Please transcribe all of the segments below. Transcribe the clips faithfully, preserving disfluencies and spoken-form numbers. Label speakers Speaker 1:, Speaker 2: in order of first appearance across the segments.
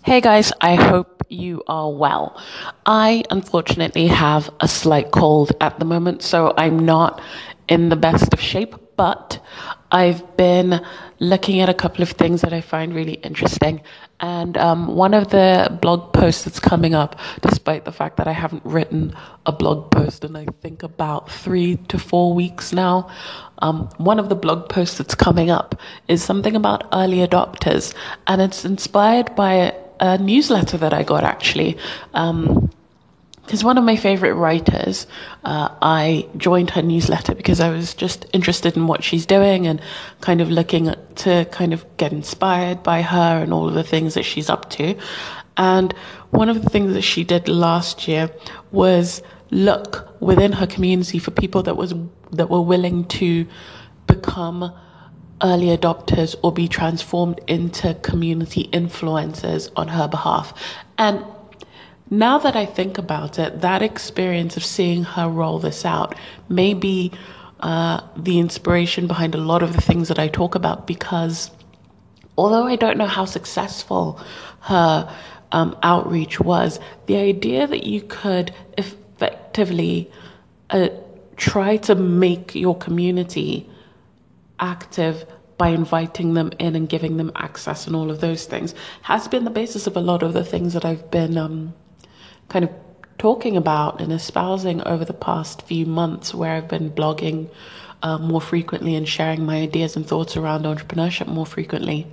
Speaker 1: Hey guys, I hope you are well. I unfortunately have a slight cold at the moment, so I'm not in the best of shape, but I've been looking at a couple of things that I find really interesting. And um, one of the blog posts that's coming up, despite the fact that I haven't written a blog post in I think about three to four weeks now, um, one of the blog posts that's coming up is something about early adopters, and it's inspired by a newsletter that I got actually. Um, because one of my favorite writers, uh, I joined her newsletter because I was just interested in what she's doing and kind of looking at, to kind of get inspired by her and all of the things that she's up to. And one of the things that she did last year was look within her community for people that was that were willing to become early adopters or be transformed into community influencers on her behalf. And now that I think about it, that experience of seeing her roll this out may be uh, the inspiration behind a lot of the things that I talk about, because although I don't know how successful her um, outreach was, the idea that you could effectively uh, try to make your community active by inviting them in and giving them access and all of those things has been the basis of a lot of the things that I've been um, kind of talking about and espousing over the past few months, where I've been blogging uh, more frequently and sharing my ideas and thoughts around entrepreneurship more frequently.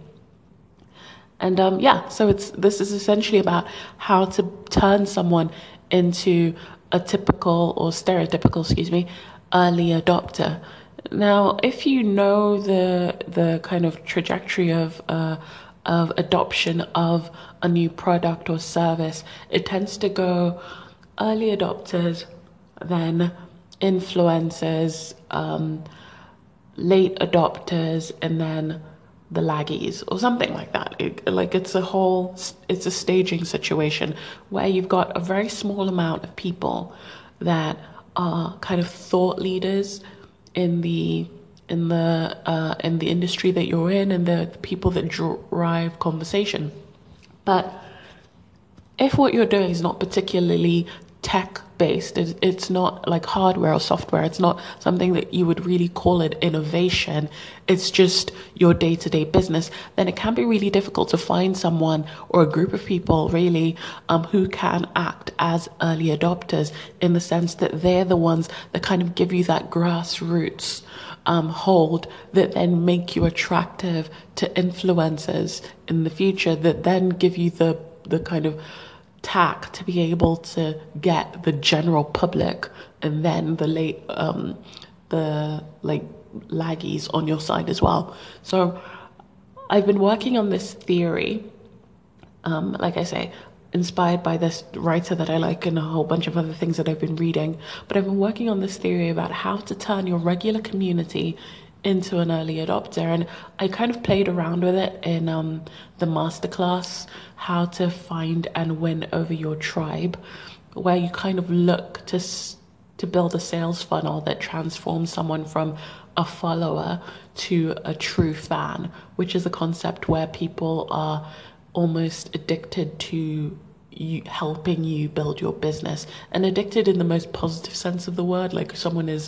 Speaker 1: And um, yeah, so it's this is essentially about how to turn someone into a typical or stereotypical, excuse me, early adopter. Now, if you know the the kind of trajectory of uh, of adoption of a new product or service, it tends to go early adopters, then influencers, um, late adopters, and then the laggies or something like that. It, like it's a whole, it's a staging situation where you've got a very small amount of people that are kind of thought leaders in the in the uh, in the industry that you're in, and the people that drive conversation. But if what you're doing is not particularly tech based, it's not like hardware or software, it's not something that you would really call it innovation, it's just your day-to-day business, then it can be really difficult to find someone or a group of people really um, who can act as early adopters, in the sense that they're the ones that kind of give you that grassroots um, hold that then make you attractive to influencers in the future, that then give you the the kind of tack to be able to get the general public and then the late um the like laggies on your side as well. So I've been working on this theory, um like I say, inspired by this writer that I like and a whole bunch of other things that I've been reading. But I've been working on this theory about how to turn your regular community into an early adopter. And I kind of played around with it in um, the masterclass, How to Find and Win Over Your Tribe, where you kind of look to to build a sales funnel that transforms someone from a follower to a true fan, which is a concept where people are almost addicted to you, helping you build your business, and addicted in the most positive sense of the word, like someone is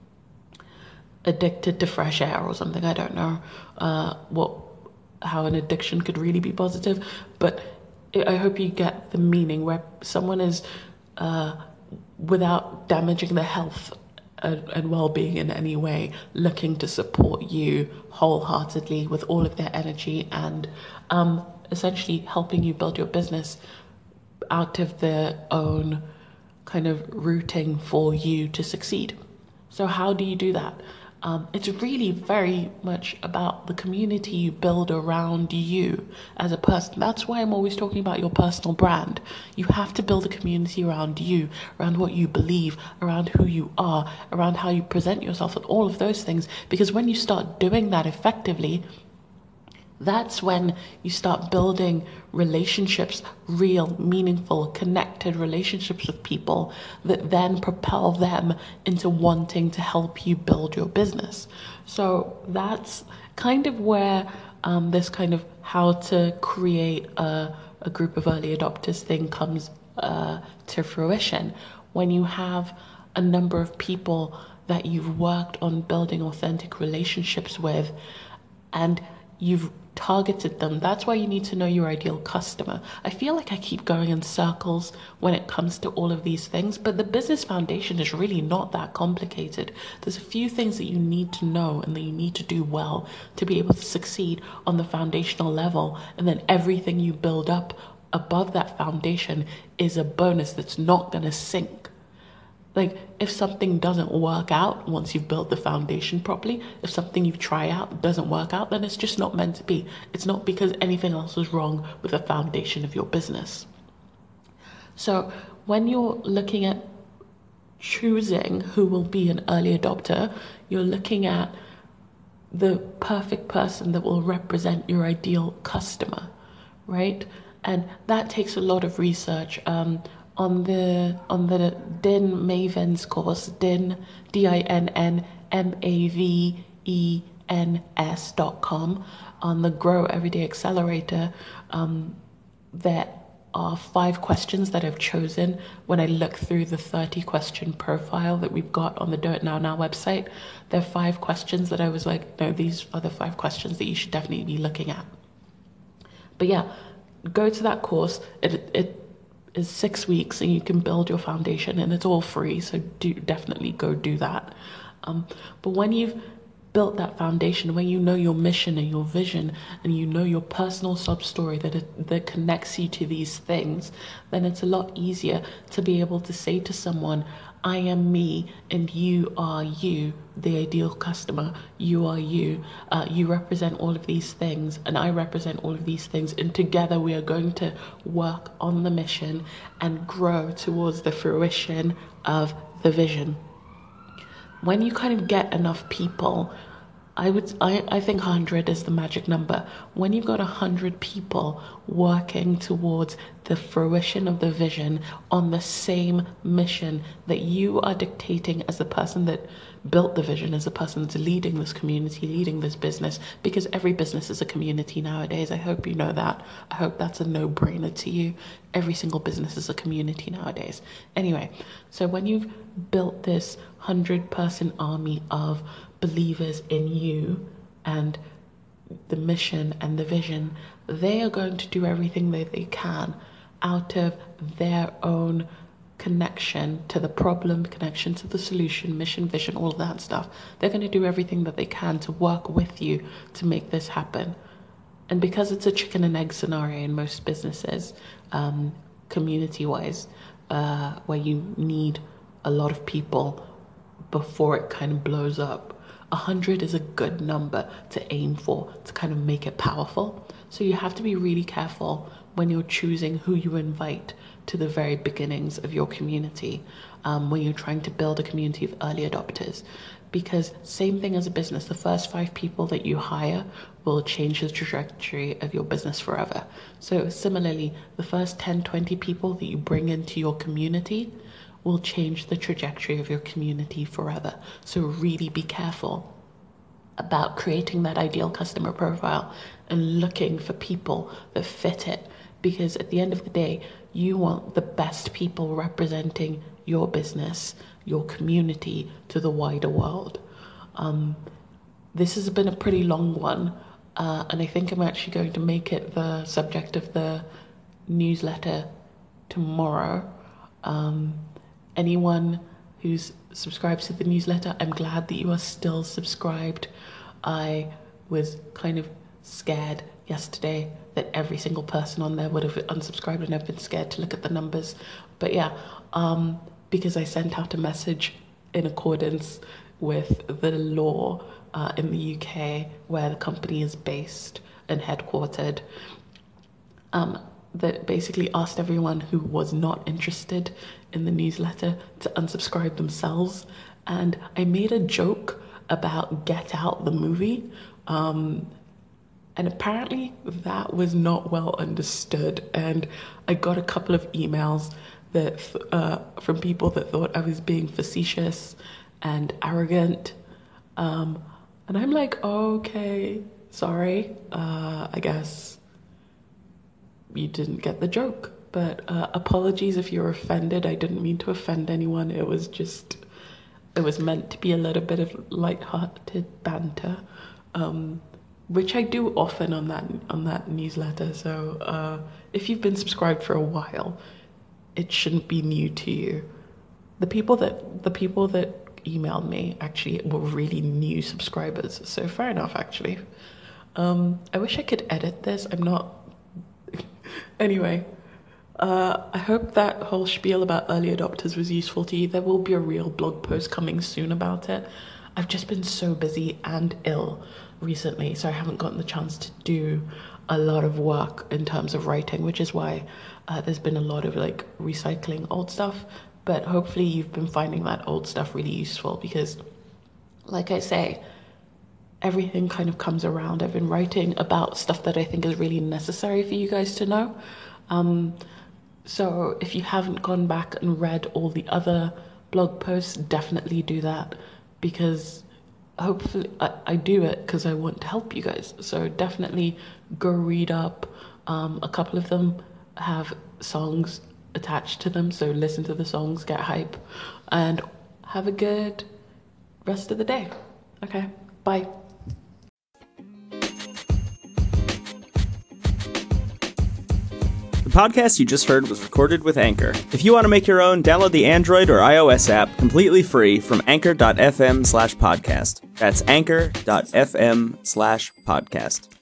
Speaker 1: addicted to fresh air or something. I don't know uh, what how an addiction could really be positive, but it, I hope you get the meaning, where someone is uh, without damaging their health and, and well-being in any way, looking to support you wholeheartedly with all of their energy, and um, essentially helping you build your business out of their own kind of rooting for you to succeed. So how do you do that? Um, it's really very much about the community you build around you as a person. That's why I'm always talking about your personal brand. You have to build a community around you, around what you believe, around who you are, around how you present yourself, and all of those things. Because when you start doing that effectively, that's when you start building relationships, real, meaningful, connected relationships with people that then propel them into wanting to help you build your business. So that's kind of where um, this kind of how to create a, a group of early adopters thing comes uh, to fruition. When you have a number of people that you've worked on building authentic relationships with, and you've targeted them. That's why you need to know your ideal customer. I feel like I keep going in circles when it comes to all of these things, but the business foundation is really not that complicated. There's a few things that you need to know and that you need to do well to be able to succeed on the foundational level, and then everything you build up above that foundation is a bonus that's not going to sink. Like, if something doesn't work out once you've built the foundation properly, if something you try out doesn't work out, then it's just not meant to be. It's not because anything else is wrong with the foundation of your business. So when you're looking at choosing who will be an early adopter, you're looking at the perfect person that will represent your ideal customer, right? And that takes a lot of research. Um, on the on the Dinn Mavens course, Dinn, D I N N M A V E N S dot com, on the Grow Everyday Accelerator, um, there are five questions that I've chosen when I look through the thirty question profile that we've got on the Do It Now Now website. There are five questions that I was like, no, these are the five questions that you should definitely be looking at. But yeah, go to that course. It, it is six weeks and you can build your foundation, and it's all free, so do definitely go do that. Um, but when you've built that foundation, when you know your mission and your vision, and you know your personal sub story that it, that connects you to these things, then it's a lot easier to be able to say to someone, I am me and you are you, the ideal customer. You are you. Uh, you represent all of these things and I represent all of these things, and together we are going to work on the mission and grow towards the fruition of the vision. When you kind of get enough people, I would I, I think one hundred is the magic number. When you've got one hundred people working towards the fruition of the vision on the same mission that you are dictating as the person that built the vision, as the person that's leading this community, leading this business, because every business is a community nowadays. I hope you know that. I hope that's a no-brainer to you. Every single business is a community nowadays. Anyway, so when you've built this hundred-person army of believers in you and the mission and the vision, they are going to do everything that they can out of their own connection to the problem, connection to the solution, mission, vision, all of that stuff. They're going to do everything that they can to work with you to make this happen. And because it's a chicken and egg scenario in most businesses, um, community-wise, uh, where you need a lot of people before it kind of blows up, one hundred is a good number to aim for to kind of make it powerful. So you have to be really careful when you're choosing who you invite to the very beginnings of your community, um, when you're trying to build a community of early adopters. Because same thing as a business, the first five people that you hire will change the trajectory of your business forever. So similarly, the first ten, twenty people that you bring into your community will change the trajectory of your community forever. So really be careful about creating that ideal customer profile and looking for people that fit it. Because at the end of the day, you want the best people representing your business, your community to the wider world. Um, this has been a pretty long one, uh, and I think I'm actually going to make it the subject of the newsletter tomorrow. Um, anyone who's subscribed to the newsletter, I'm glad that you are still subscribed. I was kind of scared yesterday that every single person on there would have unsubscribed, and I've been scared to look at the numbers. But yeah, um, because I sent out a message in accordance with the law uh, in the U K where the company is based and headquartered, um, that basically asked everyone who was not interested in the newsletter to unsubscribe themselves. And I made a joke about Get Out, the movie, um, and apparently that was not well understood, and I got a couple of emails that uh, from people that thought I was being facetious and arrogant, um, and I'm like, okay, sorry, uh, I guess you didn't get the joke. But uh, apologies if you're offended. I didn't mean to offend anyone. It was just, it was meant to be a little bit of light-hearted banter, um, which I do often on that on that newsletter. So uh, if you've been subscribed for a while, it shouldn't be new to you. The people that the people that emailed me actually were really new subscribers, so fair enough actually. Um, I wish I could edit this. I'm not. Anyway, uh, I hope that whole spiel about early adopters was useful to you. There will be a real blog post coming soon about it. I've just been so busy and ill recently, so I haven't gotten the chance to do a lot of work in terms of writing, which is why uh, there's been a lot of like recycling old stuff. But hopefully you've been finding that old stuff really useful because, like I say, everything kind of comes around. I've been writing about stuff that I think is really necessary for you guys to know. Um, so if you haven't gone back and read all the other blog posts, definitely do that, because hopefully I, I do it because I want to help you guys. So definitely go read up. Um, a couple of them have songs attached to them, so listen to the songs, get hype, and have a good rest of the day. Okay, bye.
Speaker 2: The podcast you just heard was recorded with Anchor. If you want to make your own, download the Android or iOS app completely free from anchor.fm slash podcast. That's anchor.fm slash podcast.